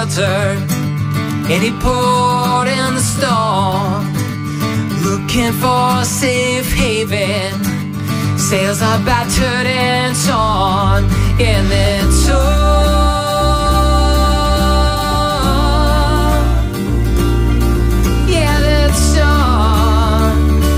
shelter, any port in the storm, looking for a safe haven. Sails are battered and torn in their tour. Yeah, that's torn.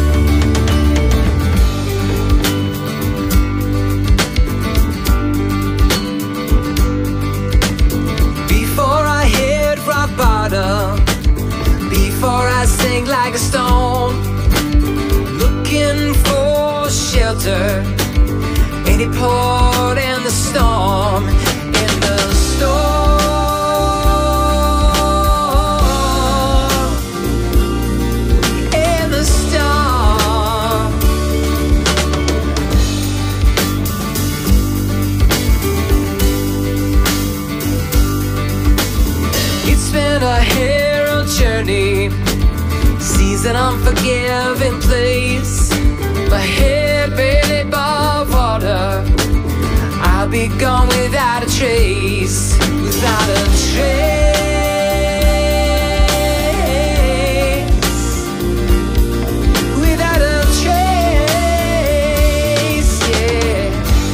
Before I hit rock bottom, before I sink like a stone, looking for shelter, any port in the storm, in the storm. In the storm. It's been a hero journey, seas an unforgiving place. My head barely above water, I'll be gone without a trace, without a trace, without a trace, yeah.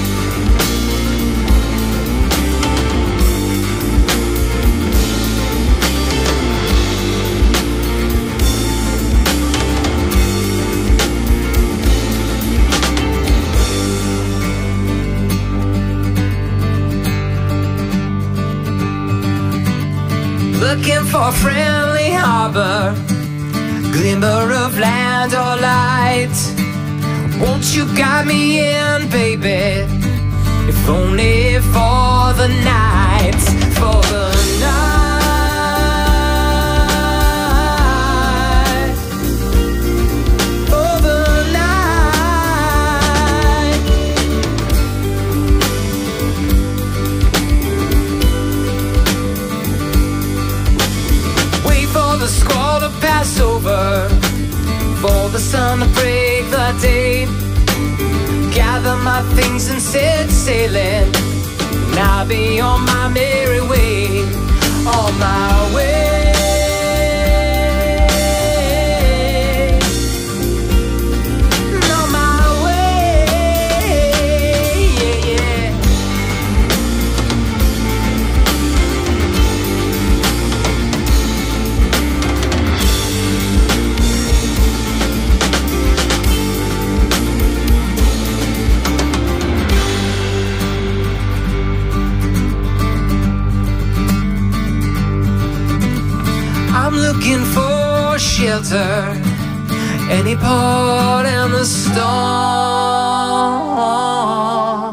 Looking for a friendly harbor, glimmer of land or light. Won't you guide me in, baby, if only for the night, for the night, for the night. Wait for the squall to pass over, for the sun to break the day. Gather my things and set sailing, and I'll be on my merry way, on my way. On my way, yeah, yeah. I'm looking for shelter, any port in the storm.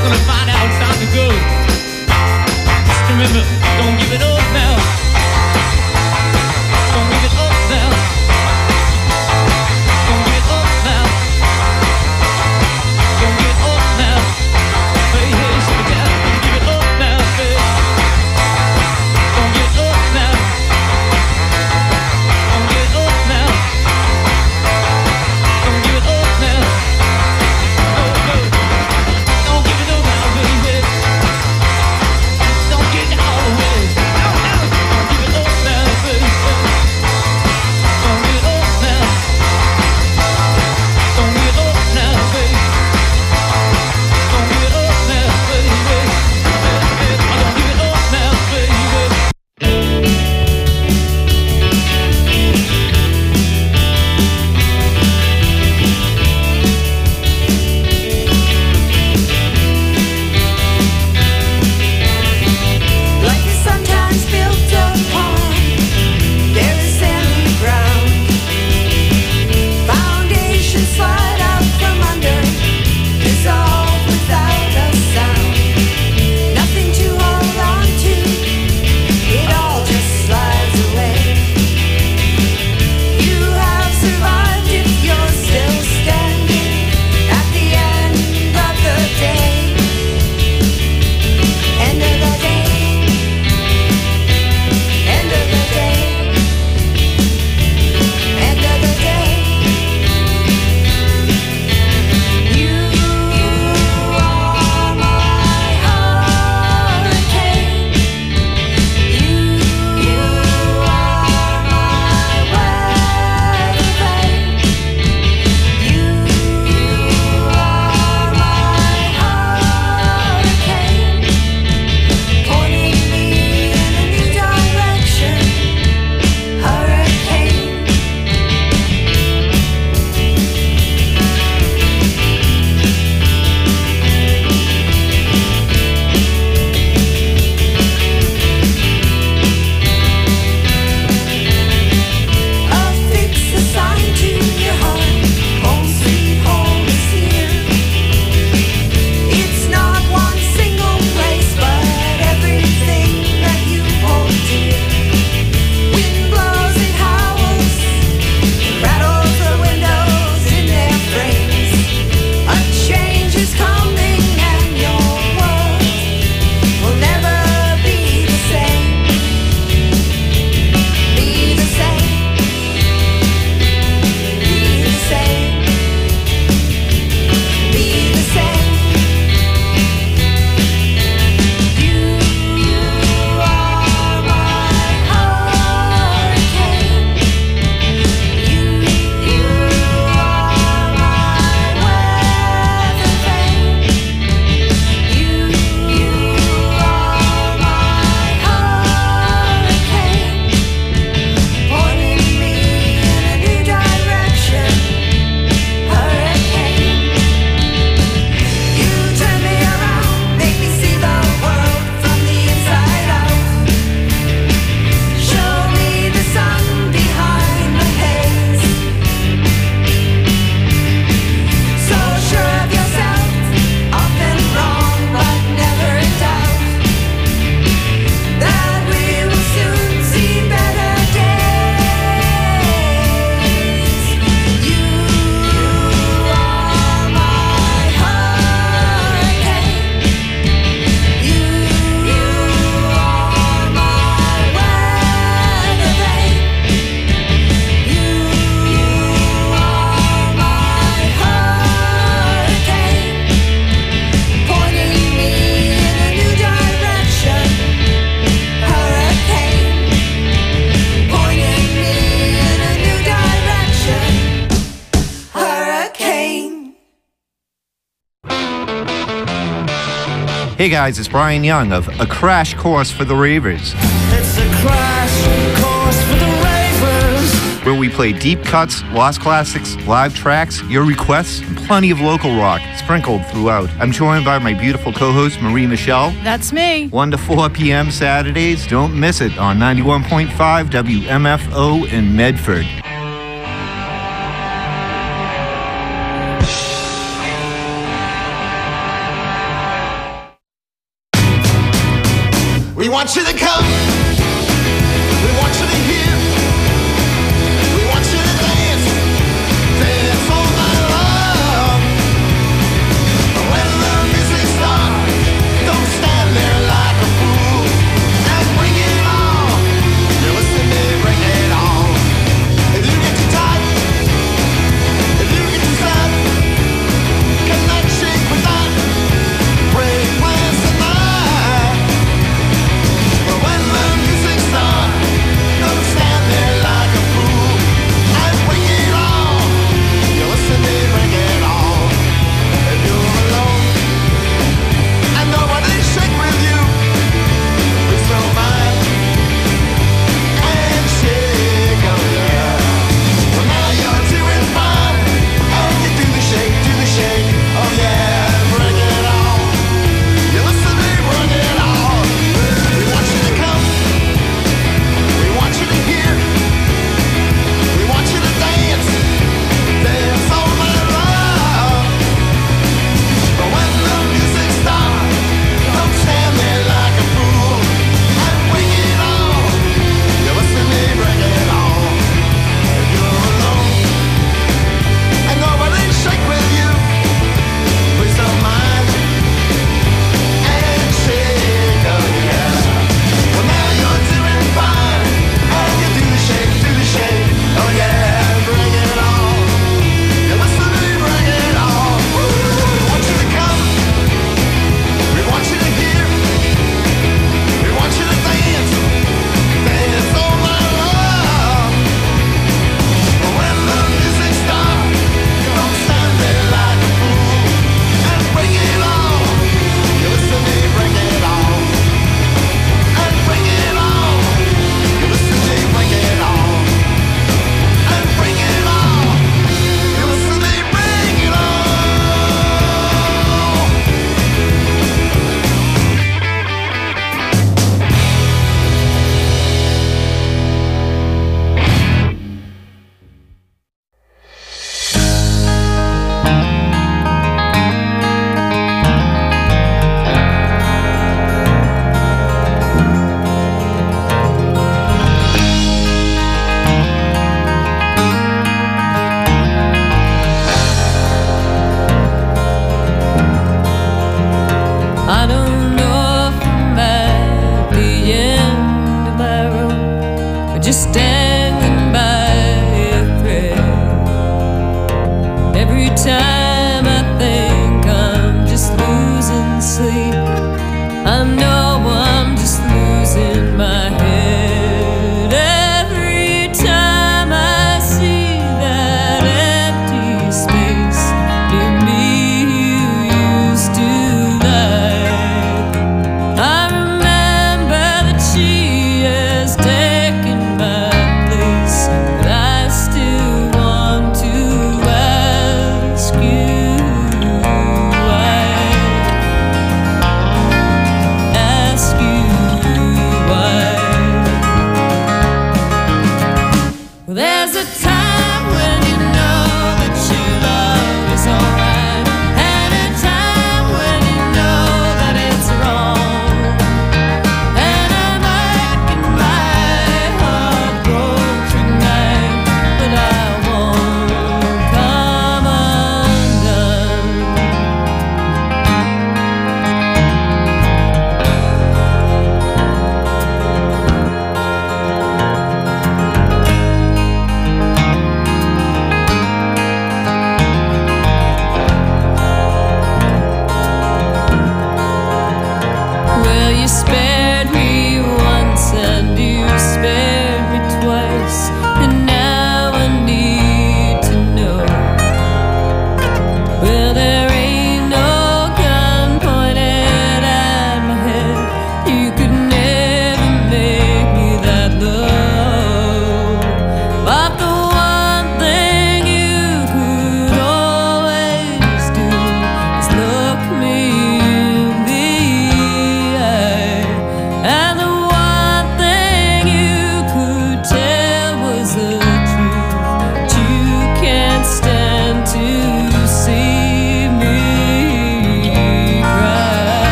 gonna find out it's time to go. Just remember, don't give it up now. Don't give it up now. Don't give it up now. Don't give it up now. Hey, hey, slow down. Don't give it up now, hey. Don't give it up now. Don't give it up now. Don't give it up now. No, no. Don't give it up now, baby. Don't get out of the way. No, no. Don't give it up now, baby. Don't give it up now. Don't give it up now, baby. Don't give it up now, baby. Don't give it up now, baby. Life is sometimes built upon there is sand in the ground. Foundations slide out from under, dissolve without a sound. Nothing to hold on to, it all just slides away. You have survived if you're still standing at the end of the day. End of the day. End of the day. End of the day. You are my hurricane. You are my weather vane. You are my hurricane. Pointing me in a new direction, hurricane. A fix assigned to your home, home sweet home is here. It's not one single place, but everything that you hold dear. Wind blows, it howls, rattles the windows in their frames. A change is coming and your world will never be the same. Be the same. Be the same. Be the same. You are my hurricane. You are my weather vane. You are my hurricane. Pointing me in a new direction, hurricane. You turn me around, make me see the world from the inside out. Show me the sun behind the haze. So sure of yourself, often wrong but never in doubt, that we will soon see better days. You are my hurricane. You are my weather vane. You are my hurricane. Pointing me in a new direction, hurricane. Pointing me in a new direction, hurricane. Hey guys, it's Brian Young of A Crash Course for the Ravers, It's a crash course for the ravers. where we play deep cuts, lost classics, live tracks, your requests, and plenty of local rock sprinkled throughout. I'm joined by my beautiful co-host Marie Michelle. That's me. 1 to 4 p.m. Saturdays. Don't miss it on 91.5 WMFO in Medford. want you to come. We want you to hear. We want you to dance. Dance all night long. When the music starts, don't stand there like a fool. And bring it on. You listen to me, bring it on. If you get too tight, if you get too sad, cannot shake with that. Break plans tonight. But when the music starts, the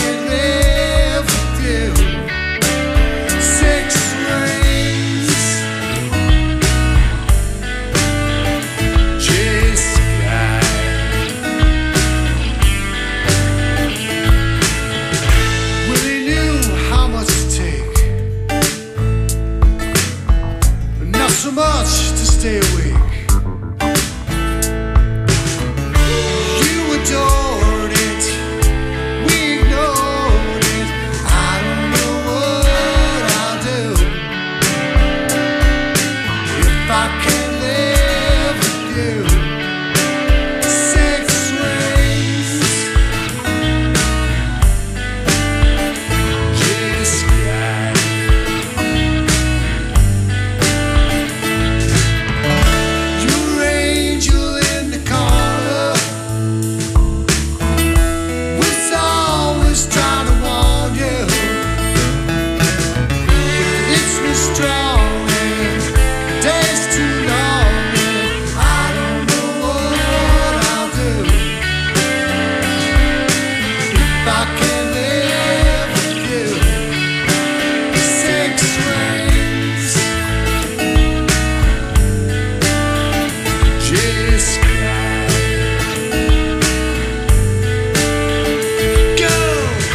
could live with you. 6 rings, J sky. Really knew how much to take, but not so much to stay awake. You adored it, we ignored it. I don't know what I'll do if I can't live with you. 6 rings, J sky. Your angel in the corner was always trying to warn you. It's me strong and the day's too long and I don't know what I'll do if I can't live with you. 6 rings, J sky. Go!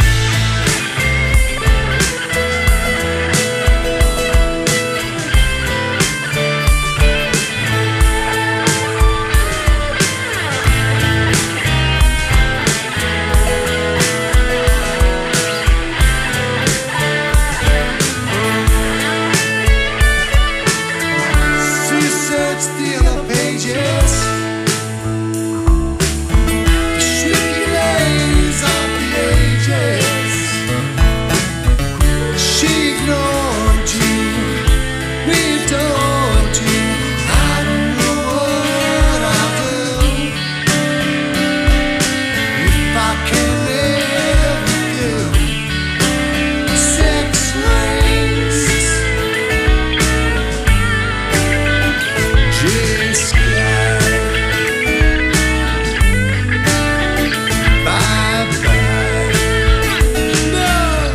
She searched the other pages, the sweet lays of the ages. She ignored you, we adored you. I don't know what I'll do if I can't live with you. 6 rings, J sky. Bye bye. No.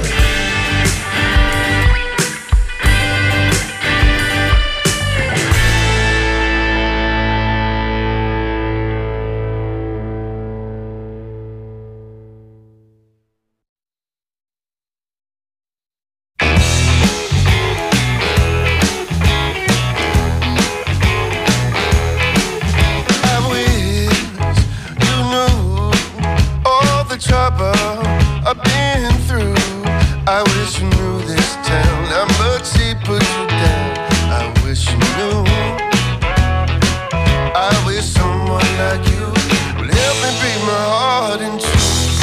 I wish you knew all the trouble I've been through. I wish you knew this town, how much he put you down. I wish you knew. I wish someone like you would help me break my heart in two.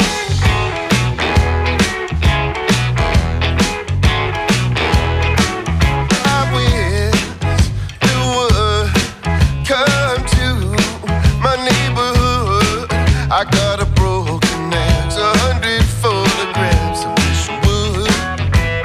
I wish you would come to my neighborhood. I got a broken axe, 100 photographs. I wish you would.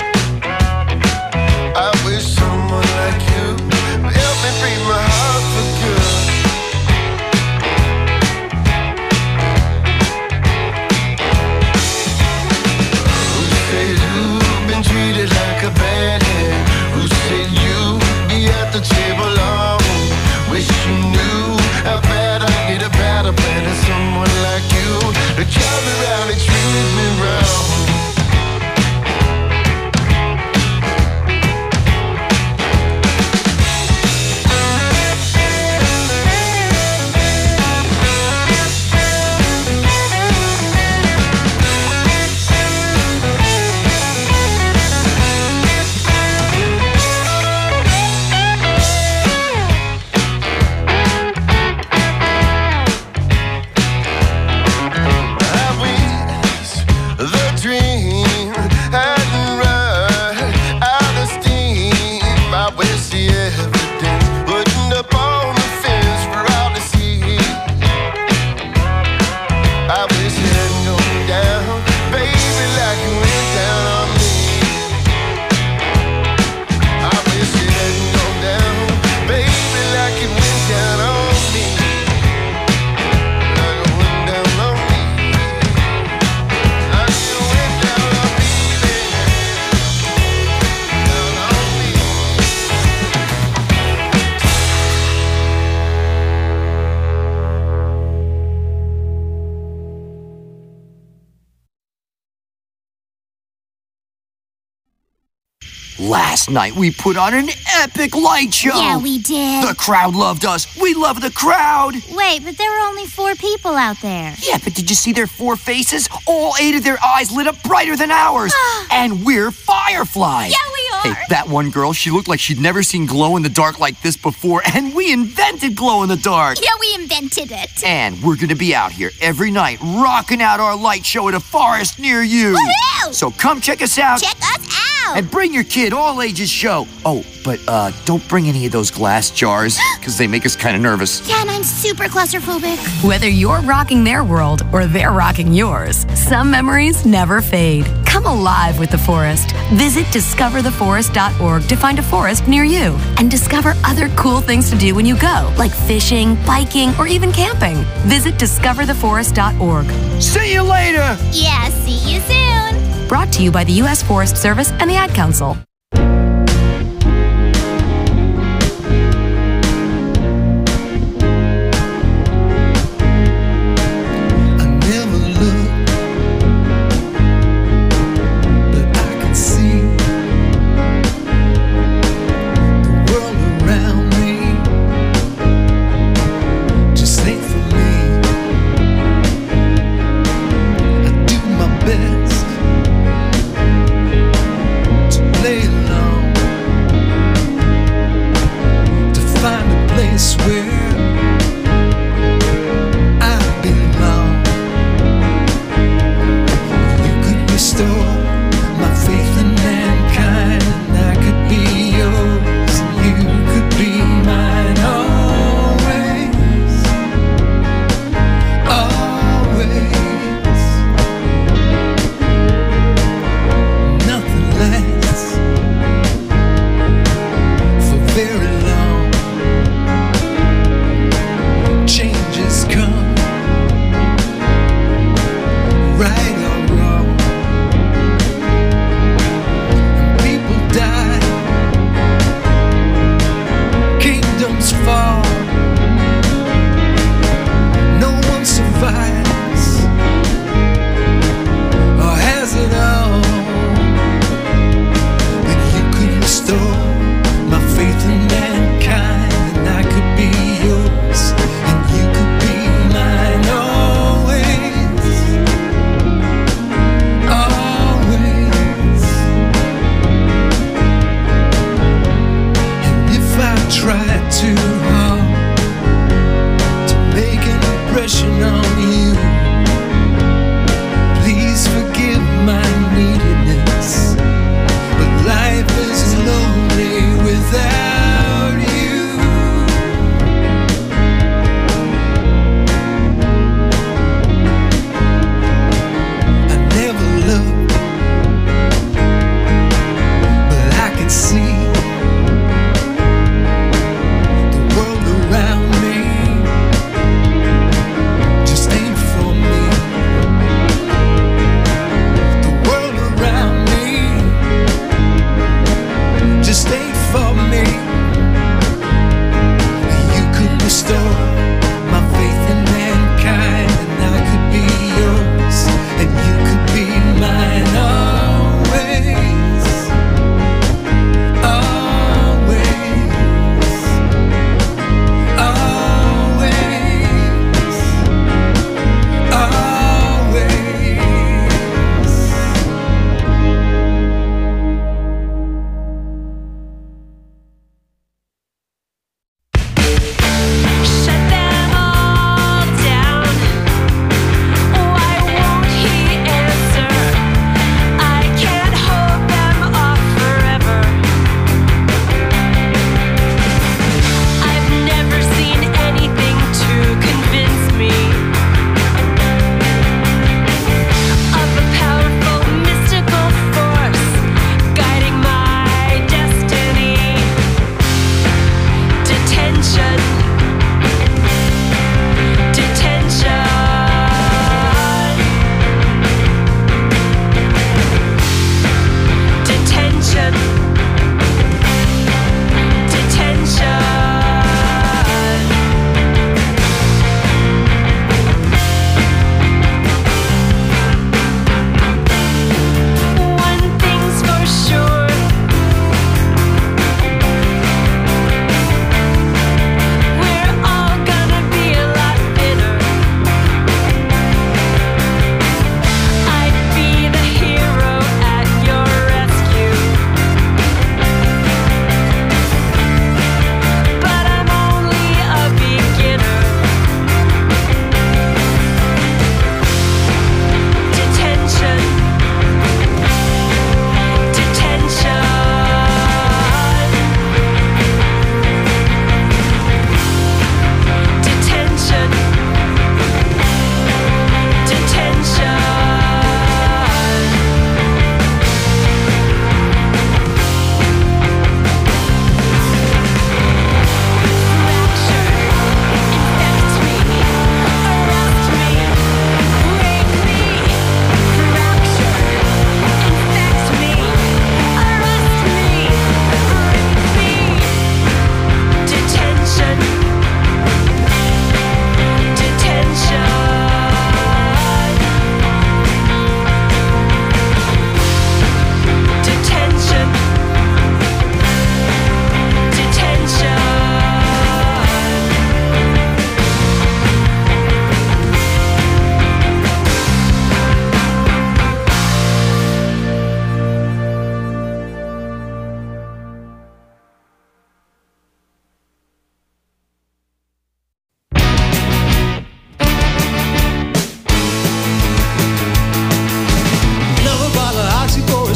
Last night we put on an epic light show. Yeah, we did. The crowd loved us. We love the crowd. Wait, but there were only 4 people out there. Yeah, but did you see their 4 faces? All 8 of their eyes lit up brighter than ours. And we're fireflies. Yeah, we are. Hey, that one girl, she looked like she'd never seen glow in the dark like this before, and we invented glow in the dark. Yeah, we invented it. And we're gonna be out here every night rocking out our light show at a forest near you. Woohoo! So come check us out. Check us out. And bring your kid, all ages show. Oh, but don't bring any of those glass jars, because they make us kind of nervous. Yeah, and I'm super claustrophobic. Whether you're rocking their world or they're rocking yours, some memories never fade. Come alive with the forest. Visit discovertheforest.org to find a forest near you and discover other cool things to do when you go, like fishing, biking, or even camping. Visit discovertheforest.org. See you later! Yeah, see you soon. Brought to you by the U.S. Forest Service and the Ad Council. Play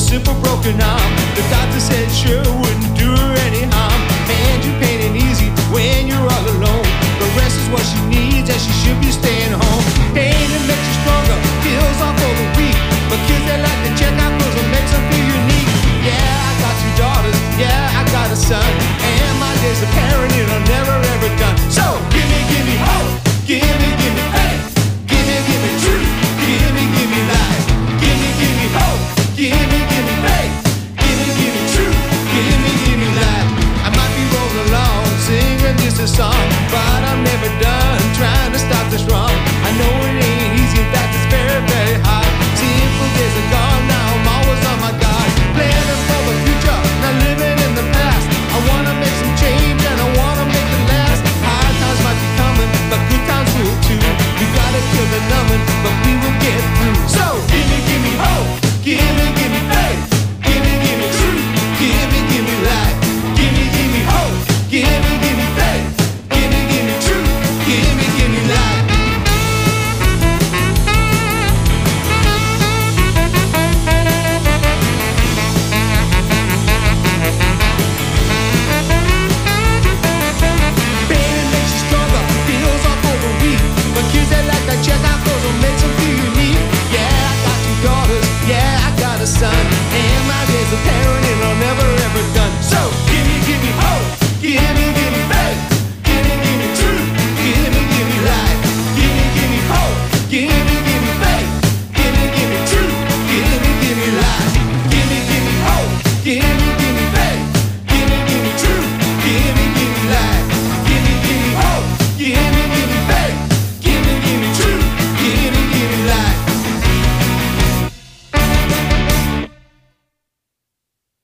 simple broken arm. The doctor said sure wouldn't do her any harm. And you pain and easy when you're all alone. The rest is what she needs and she should be staying home. Pain it makes you stronger, feels off for the weak. But kids they like to check out clothes and makes them feel unique. Yeah, I got 2 daughters, yeah, I got a son. And my days of parenting are never ever done. So give me hope, give me faith. Give me truth, give me life. Give me hope, give me faith. Give me truth, give me life. I might be rolling along, singing just a song, but I'm never done trying to stop this wrong. I know it ain't easy, in fact it's very, very hard. Simple days are gone, now I'm always on my guard. Planning for the future, not living in the past. I wanna make some change and I wanna make it last. Hard times might be coming, but good times will too. We gotta kill the numbing, but we will get through. So give me hope, give me faith. Give me truth, give me life. Give me hope, give me faith. Give me truth, give me life. Pain makes you stronger, feels off for the weak. But kids they like to check out clothes and makes them feel unique. Yeah, I got 2 daughters, yeah, I got a son. And my days of parenting are never ever done. So give me hope, give me faith. Give me truth, give me life. Give me hope, give me faith. Give me truth, give me life. Give me hope, give me faith. Give me truth, give me life. Give me hope, give me faith. Give me truth, give me life.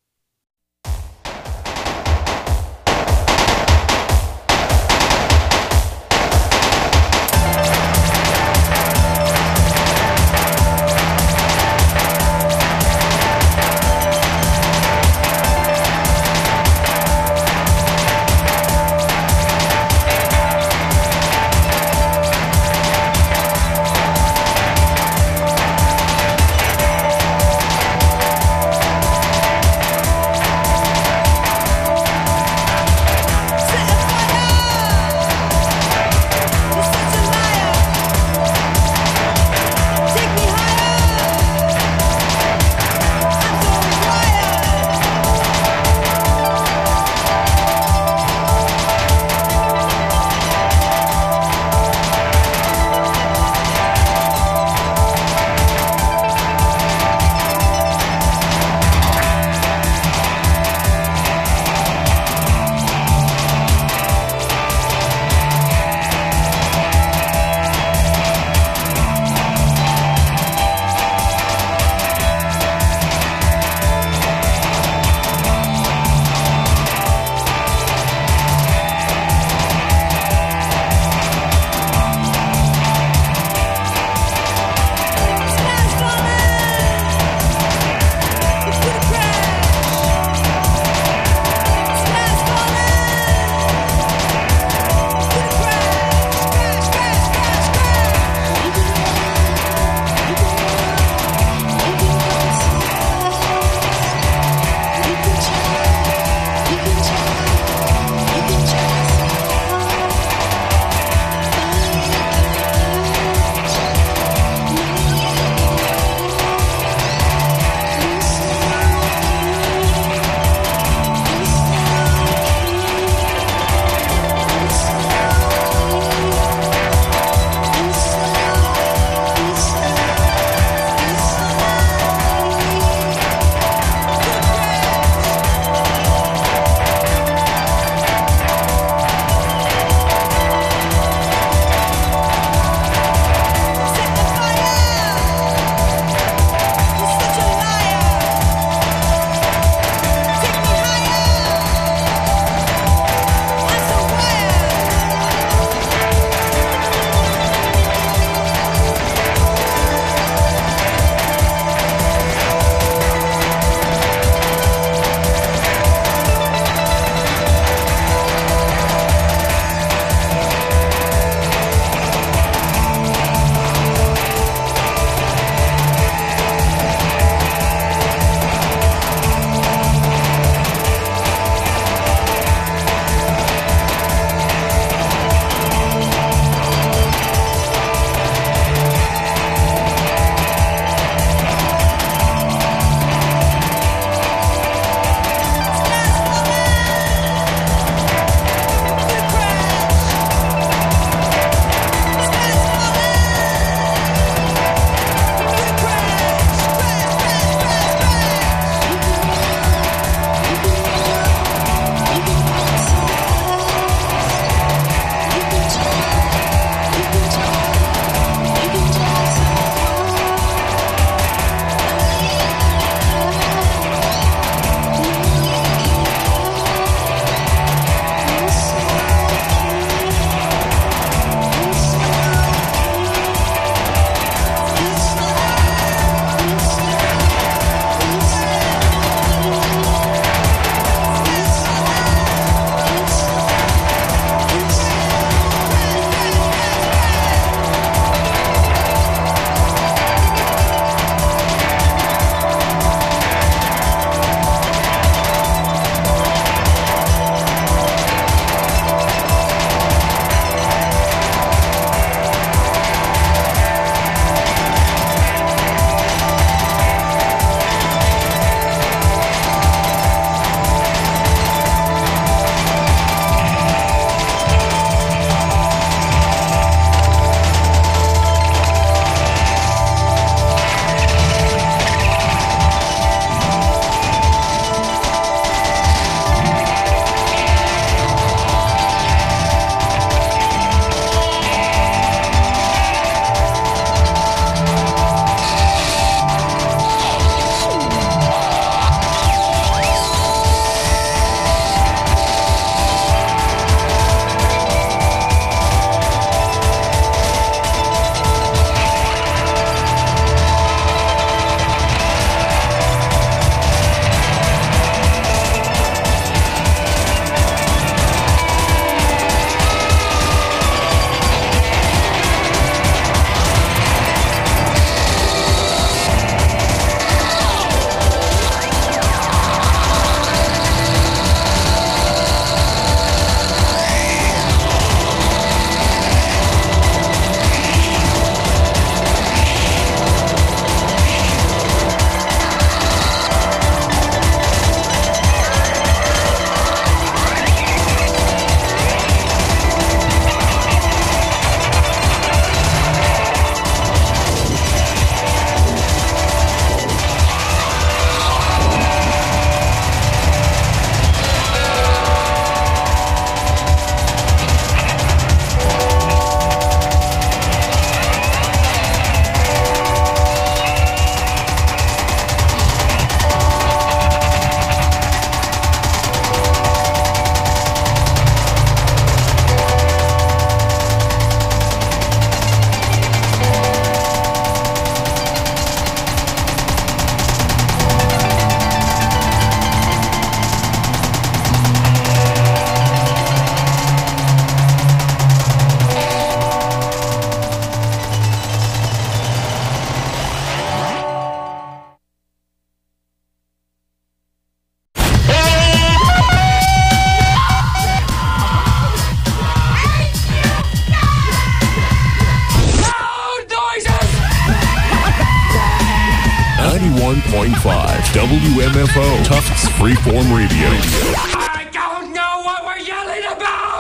WMFO, Tufts Freeform Radio. I don't know what we're yelling about!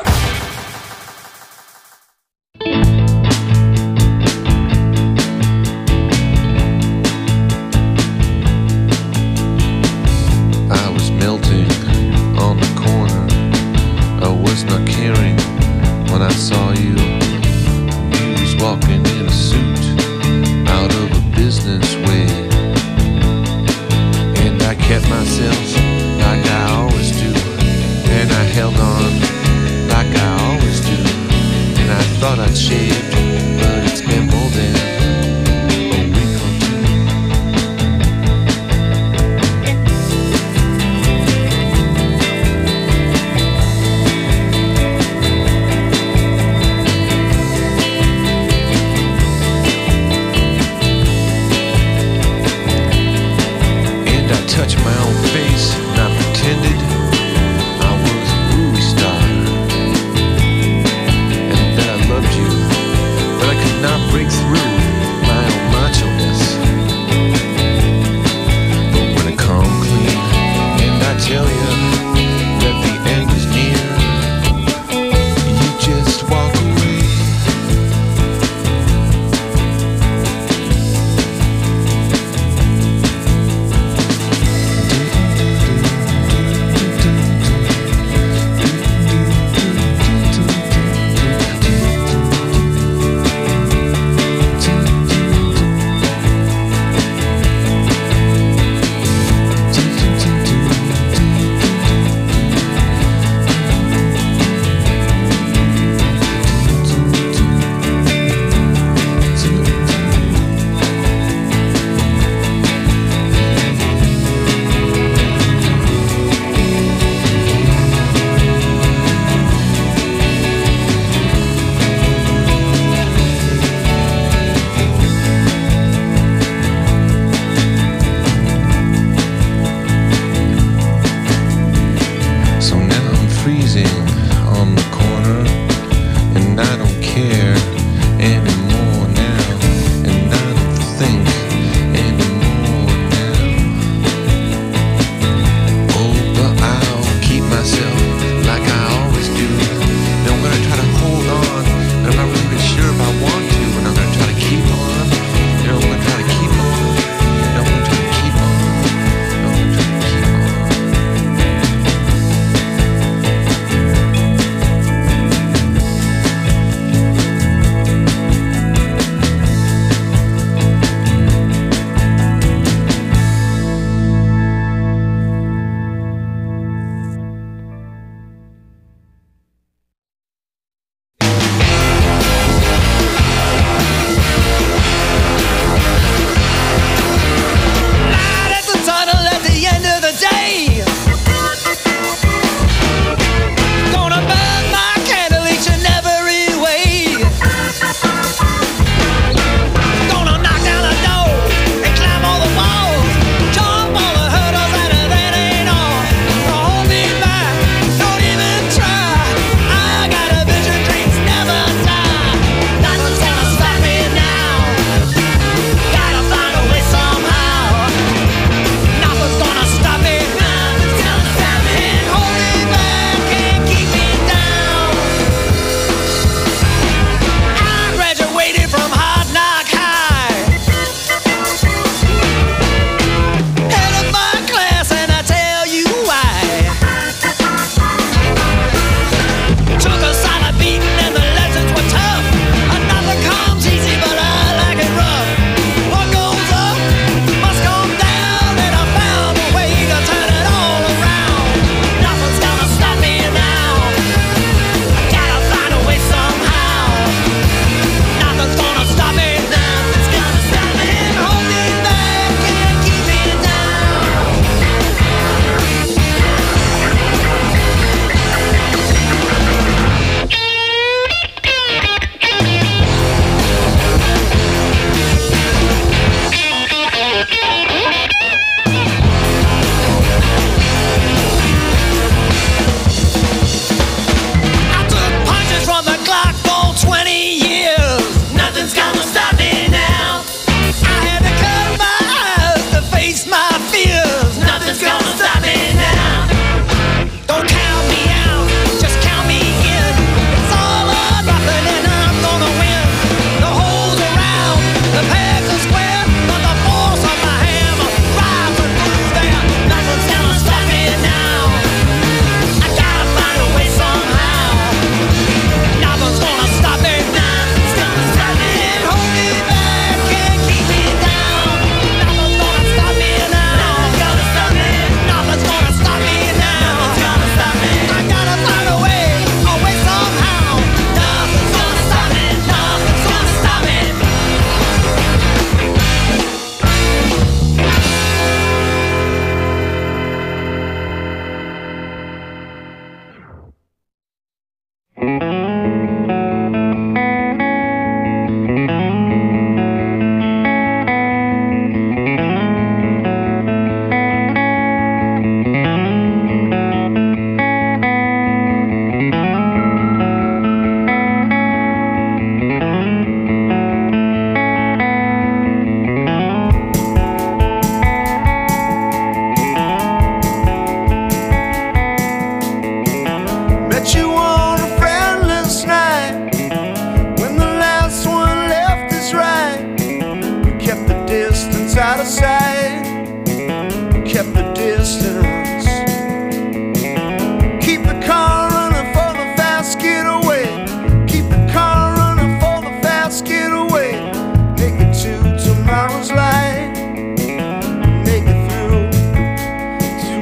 I was melting on the corner. I was not caring when I saw you. You was walking in a suit out of a business way. And I kept myself like I always do. And I held on like I always do. And I thought I'd shaved, but it's been more than a week or two. And I touched my own face and I pretended I was a movie star and that I loved you, but I could not break through my own macho-ness. But when I come clean and I tell you that the end is near, you just walk away.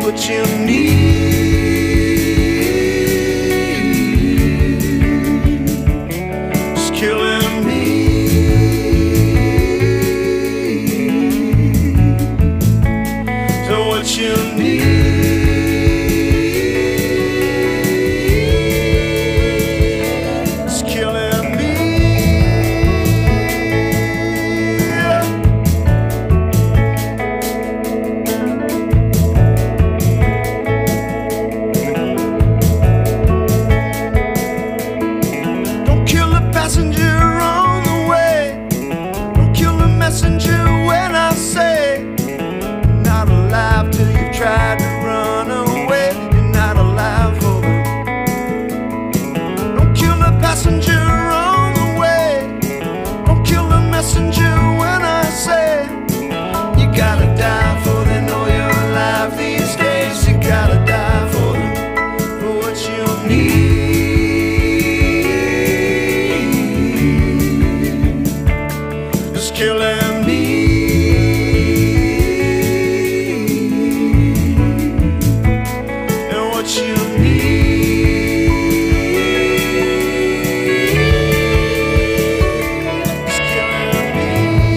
what you need is killing me. So what you need is killing me. Don't kill the passenger on the way. Don't kill the messenger when I say you're not alive till you've tried to run away. You're not alive for them. Don't kill the passenger on the way. Don't kill the messenger when I say you gotta die for they know you're alive these days. You gotta die for them, for what you need is killing me. And what you need is killing me.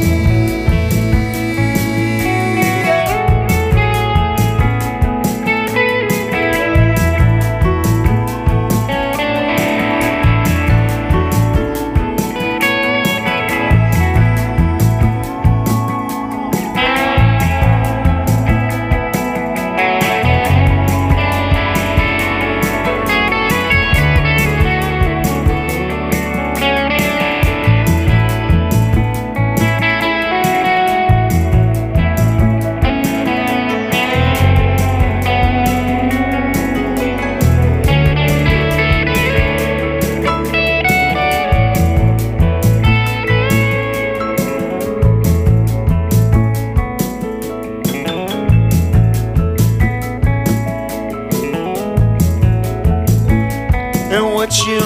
And what you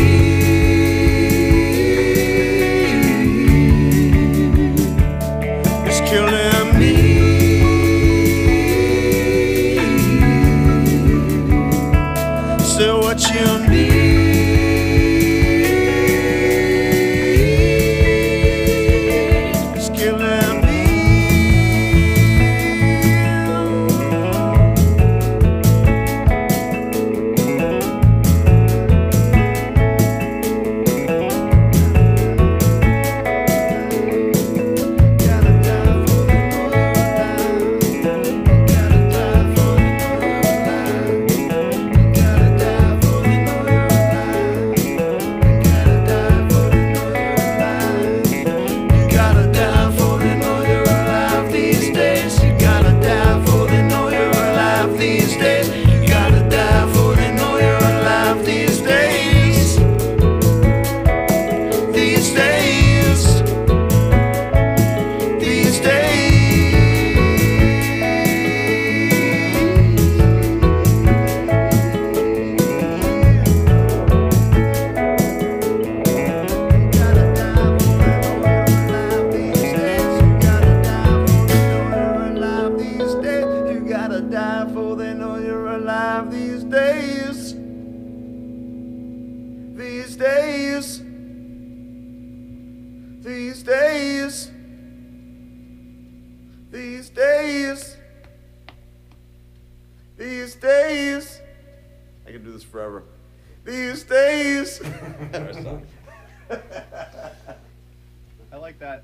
need is killing me. So what you need is killing me. These days, I can do this forever. These days. I like that.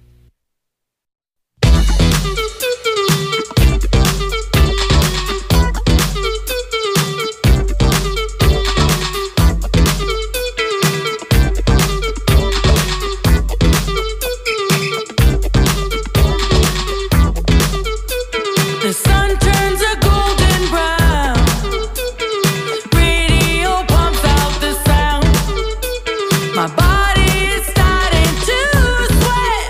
The sun turns a golden brown. Radio pumps out the sound. My body is starting to sweat.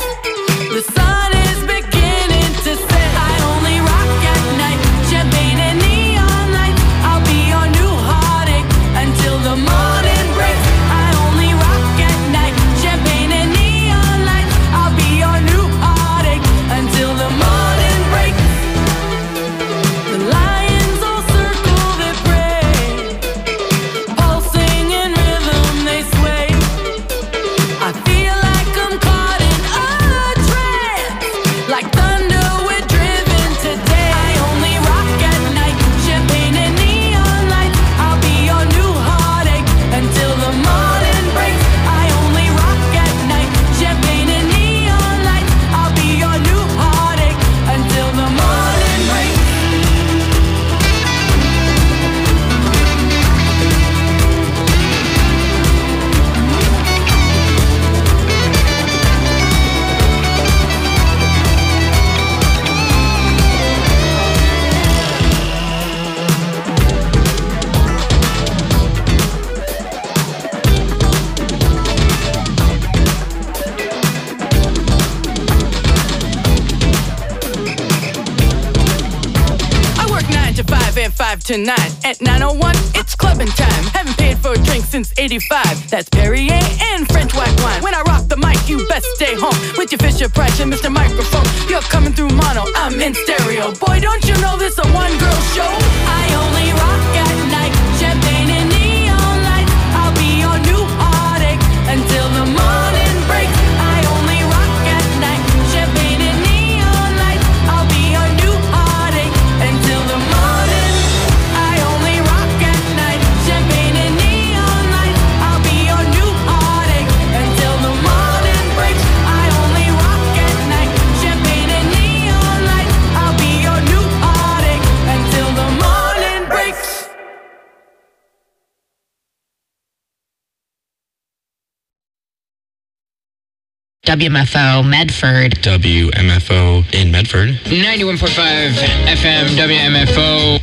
5 and 5 to 9. At 9:01, it's clubbing time. Haven't paid for a drink since 85. That's Perrier and French white wine. When I rock the mic, you best stay home with your Fisher Price and Mr. Microphone. You're coming through mono, I'm in stereo. Boy, don't you know this a one-girl show? I only rock at night. Champagne and neon lights. I'll be your new heartache until the morning breaks. I only rock at night. Champagne and neon lights. I'll be your new heartache until the morning. I only rock at night. Champagne and neon lights. I'll be your new heartache until the morning breaks. I only rock at night. Champagne and neon lights. I'll be your new heartache until the morning breaks. WMFO Medford. WMFO in Medford. 91.5 FM WMFO.